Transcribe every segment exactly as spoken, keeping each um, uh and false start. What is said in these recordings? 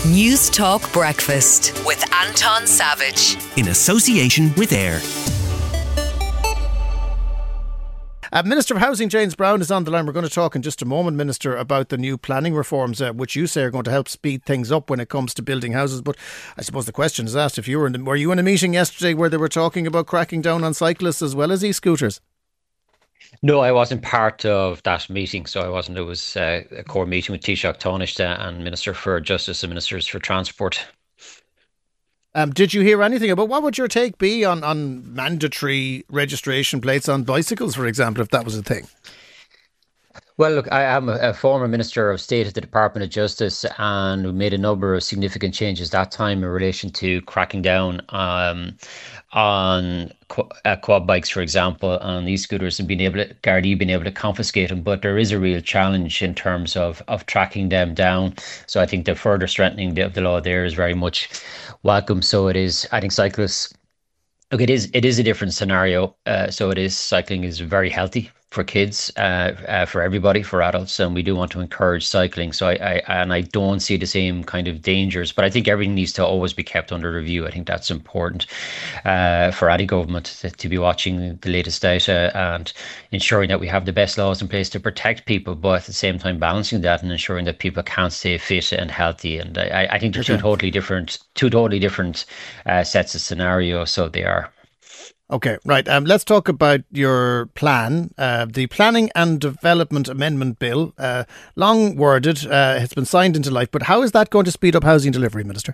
News Talk Breakfast with Anton Savage. In association with AIR. Uh, Minister of Housing James Browne is on the line. We're going to talk in just a moment, Minister, about the new planning reforms, uh, which you say are going to help speed things up when it comes to building houses. But I suppose the question is asked, if you were in the, were you in a meeting yesterday where they were talking about cracking down on cyclists as well as e-scooters? No, I wasn't part of that meeting, so I wasn't. It was uh, a core meeting with Taoiseach Taoiseach and Minister for Justice and Ministers for Transport. Um, did you hear anything about what would your take be on, on mandatory registration plates on bicycles, for example, if that was a thing? Well, look, I am a, a former Minister of State at the Department of Justice, and we made a number of significant changes that time in relation to cracking down um, on qu- uh, quad bikes, for example, on e-scooters, and being able to, Gardaí being able to confiscate them. But there is a real challenge in terms of, of tracking them down. So I think the further strengthening of the law there is very much welcome. So it is, I think cyclists, look, it is, it is a different scenario. Uh, so it is, cycling is very healthy for kids, uh, uh, for everybody, for adults, and we do want to encourage cycling. So I, I and I don't see the same kind of dangers, but I think everything needs to always be kept under review. I think that's important uh, for any government to, to be watching the latest data and ensuring that we have the best laws in place to protect people, but at the same time balancing that and ensuring that people can stay fit and healthy. And I, I think they're okay. two totally different, two totally different uh, sets of scenarios. So they are. Okay, right. Um, let's talk about your plan. Uh, the Planning and Development Amendment Bill, uh, long worded, uh, has been signed into life. But how is that going to speed up housing delivery, Minister?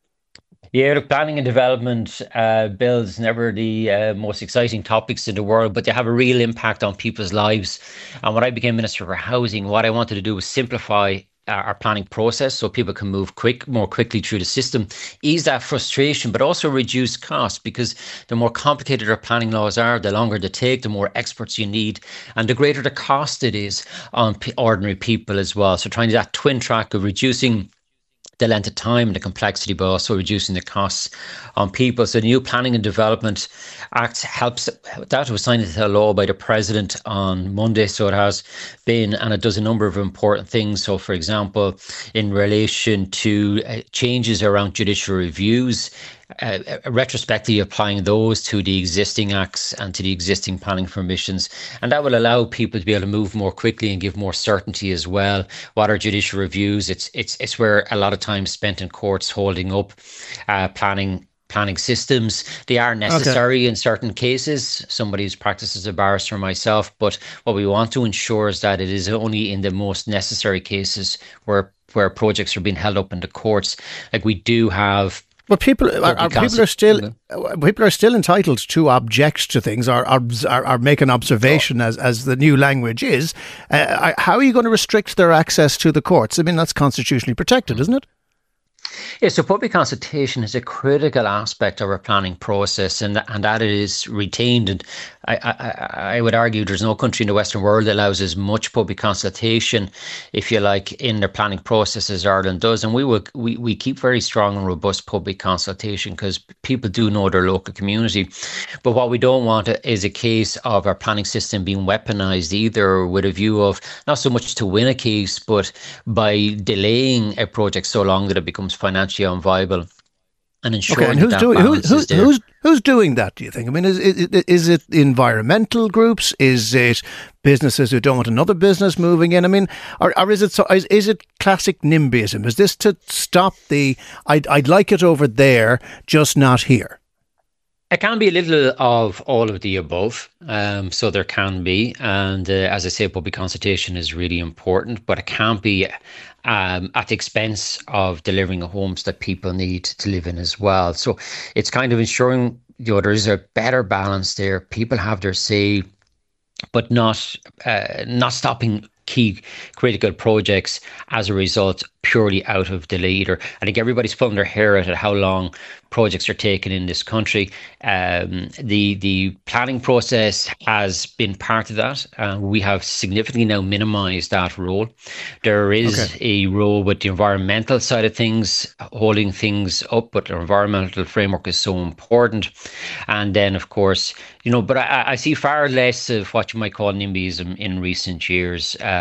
Yeah, look, planning and development uh, bills never the uh, most exciting topics in the world, but they have a real impact on people's lives. And when I became Minister for Housing, what I wanted to do was simplify our planning process so people can move quick, more quickly through the system, ease that frustration, but also reduce costs, because the more complicated our planning laws are, the longer they take, the more experts you need, and the greater the cost it is on p- ordinary people as well. So trying to do that twin track of reducing the length of time and the complexity, but also reducing the costs on people. So the new Planning and Development Act helps. That was signed into law by the President on Monday, so it has been, and it does a number of important things. So, for example, in relation to uh, changes around judicial reviews, Uh, retrospectively applying those to the existing acts and to the existing planning permissions. And that will allow people to be able to move more quickly and give more certainty as well. What are judicial reviews? It's it's it's where a lot of time spent in courts holding up uh, planning planning systems. They are necessary okay. in certain cases. Somebody who's practiced as a barrister myself, but what we want to ensure is that it is only in the most necessary cases where where projects are being held up in the courts. Like we do have. But people are, are people are still people are still entitled to object to things or or, or make an observation oh. as as the new language is. Uh, how are you going to restrict their access to the courts? I mean, that's constitutionally protected, isn't it? Yeah, so public consultation is a critical aspect of our planning process, and and that it is retained. And I, I, I would argue there's no country in the Western world that allows as much public consultation, if you like, in their planning process as Ireland does. And we will we, we keep very strong and robust public consultation because people do know their local community. But what we don't want is a case of our planning system being weaponised either with a view of not so much to win a case, but by delaying a project so long that it becomes financially unviable. And ensuring okay, and who's that doing who, who, is there. who's who's doing that? Do you think? I mean, is is, is it environmental groups? Is it businesses who don't want another business moving in? I mean, or, or is it so? Is, is it classic NIMBYism? Is this to stop the? I'd I'd like it over there, just not here. It can be a little of all of the above. Um, so there can be, and uh, as I say, public consultation is really important, but it can't be um, at the expense of delivering the homes that people need to live in as well. So it's kind of ensuring, you know, there is a better balance there. People have their say, but not uh, not stopping key critical projects as a result purely out of delay either. I think everybody's pulling their hair out at how long projects are taken in this country. Um, the the planning process has been part of that. Uh, we have significantly now minimised that role. There is okay. a role with the environmental side of things, holding things up, but the environmental framework is so important. And then, of course, you know, but I, I see far less of what you might call NIMBYism in recent years. Uh,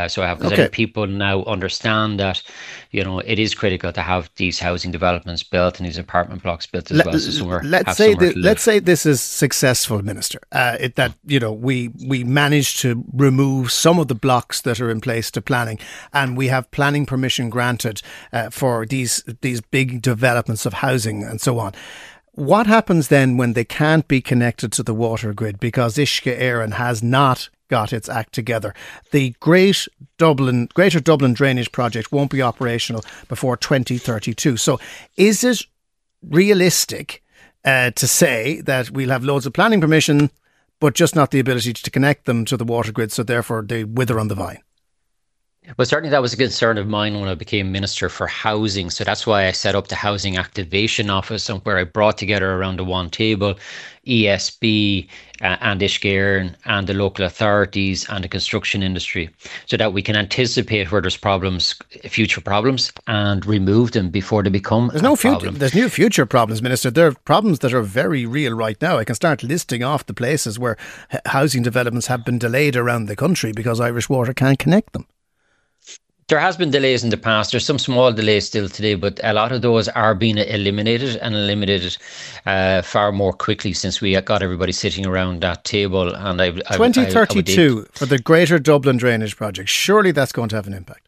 Uh, so I have, because Okay. I think people now understand that, you know, it is critical to have these housing developments built and these apartment blocks built as Let, well. So somewhere, let's have say somewhere that, to live. let's say this is successful, Minister. Uh, it, that you know we we managed to remove some of the blocks that are in place to planning, and we have planning permission granted uh, for these these big developments of housing and so on. What happens then when they can't be connected to the water grid because Uisce Éireann has not got its act together? The Great Dublin, Greater Dublin Drainage Project won't be operational before twenty thirty-two. So is it realistic uh, to say that we'll have loads of planning permission, but just not the ability to connect them to the water grid, so therefore they wither on the vine? Well, certainly that was a concern of mine when I became Minister for Housing. So that's why I set up the Housing Activation Office, and where I brought together around the one table E S B uh, and Uisce Éireann and the local authorities and the construction industry, so that we can anticipate where there's problems, future problems, and remove them before they become There's a no future. problem. There's no future problems, Minister. There are problems that are very real right now. I can start listing off the places where h- housing developments have been delayed around the country because Irish Water can't connect them. There has been delays in the past. There's some small delays still today, but a lot of those are being eliminated and eliminated uh, far more quickly since we got everybody sitting around that table. And I, I, twenty I, thirty-two I would, for the Greater Dublin Drainage Project. Surely that's going to have an impact.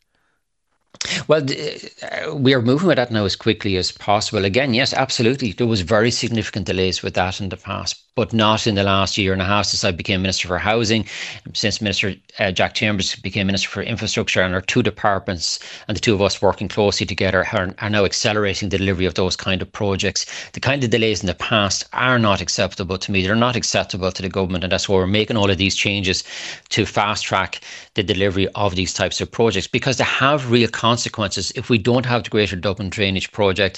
Well, uh, we are moving with that now as quickly as possible. Again, yes, absolutely. There was very significant delays with that in the past, but not in the last year and a half since I became Minister for Housing, since Minister uh, Jack Chambers became Minister for Infrastructure, and our two departments and the two of us working closely together are, are now accelerating the delivery of those kind of projects. The kind of delays in the past are not acceptable to me. They're not acceptable to the government, and that's why we're making all of these changes to fast track the delivery of these types of projects, because they have real consequences. If we don't have the Greater Dublin Drainage Project,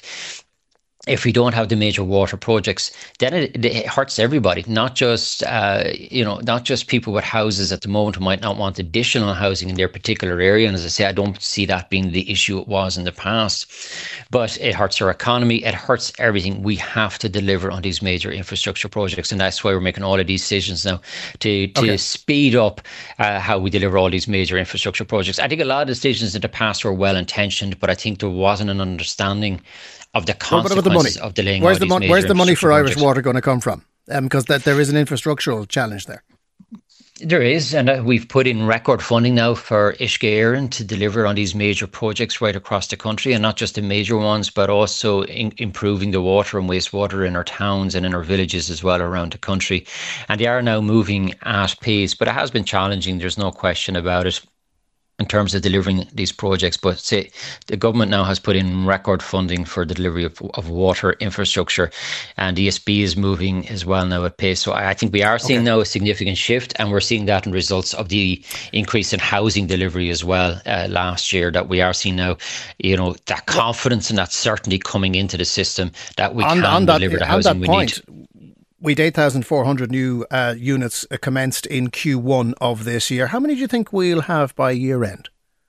if we don't have the major water projects, then it, it hurts everybody, not just uh, you know, not just people with houses at the moment who might not want additional housing in their particular area. And as I say, I don't see that being the issue it was in the past, but it hurts our economy. It hurts everything. We have to deliver on these major infrastructure projects, and that's why we're making all of these decisions now to to Okay. speed up uh, how we deliver all these major infrastructure projects. I think a lot of decisions in the past were well intentioned, but I think there wasn't an understanding of the Well, what about the money? consequences of delaying Where's all the these mon- major Where's the money for infrastructure Irish projects. Water going to come from? Um, because that there is an infrastructural challenge there. There is, and uh, we've put in record funding now for Uisce Éireann to deliver on these major projects right across the country, and not just the major ones, but also in, improving the water and wastewater in our towns and in our villages as well around the country. And they are now moving at pace, but it has been challenging. There's no question about it in terms of delivering these projects. But say the government now has put in record funding for the delivery of, of water infrastructure, and E S B is moving as well now at pace. So I, I think we are seeing Okay. now a significant shift, and we're seeing that in results of the increase in housing delivery as well uh, last year, that we are seeing now, you know, that confidence and that certainty coming into the system that we on, can on that, deliver the on housing that we point, need. we'd eight thousand four hundred new uh, units uh, commenced in Q one of this year. How many do you think we'll have by year end?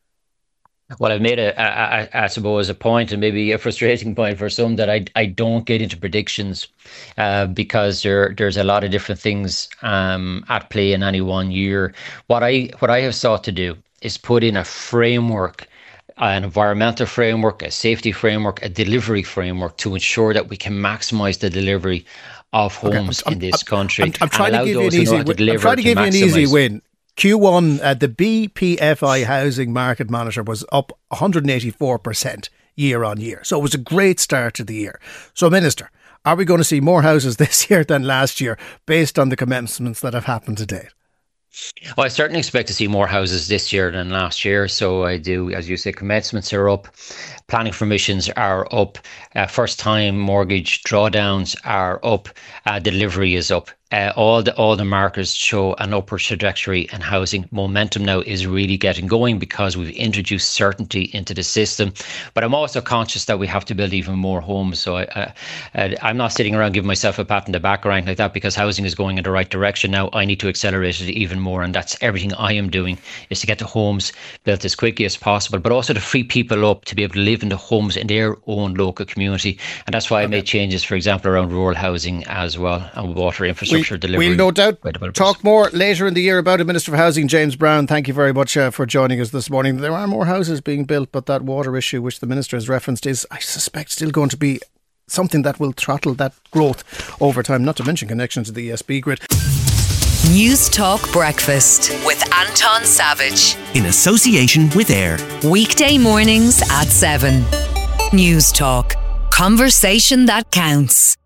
Well, I've made a, a, a, I suppose, a point, and maybe a frustrating point for some, that I, I don't get into predictions uh, because there there's a lot of different things um, at play in any one year. What I what I have sought to do is put in a framework, an environmental framework, a safety framework, a delivery framework, to ensure that we can maximise the delivery of homes I'm- in this I'm- country. I'm, I'm and trying to allow give you an those who know easy how to win. I'm deliver trying to give you an easy maximise. win. Q one, uh, the B P F I Housing Market Monitor was up one hundred eighty-four percent year on year. So it was a great start to the year. So, Minister, are we going to see more houses this year than last year based on the commencements that have happened to date? Well, I certainly expect to see more houses this year than last year. So I do, as you say, commencements are up, planning permissions are up, uh, first time mortgage drawdowns are up, uh, delivery is up. Uh, all the all the markers show an upward trajectory, and housing momentum now is really getting going because we've introduced certainty into the system. But I'm also conscious that we have to build even more homes. So I, I, I'm not sitting around giving myself a pat on the back or anything like that, because housing is going in the right direction now. I need to accelerate it even more, and that's everything I am doing, is to get the homes built as quickly as possible, but also to free people up to be able to live in the homes in their own local community. And that's why I made changes, for example, around rural housing as well, and water infrastructure. infrastructure we, delivery. We'll no doubt by developers. talk more later in the year about it. Minister for Housing James Browne, thank you very much uh, for joining us this morning. There are more houses being built, but that water issue which the Minister has referenced is, I suspect, still going to be something that will throttle that growth over time, not to mention connection to the E S B grid. News Talk Breakfast with Anton Savage. In association with AIR. Weekday mornings at seven. News Talk. Conversation that counts.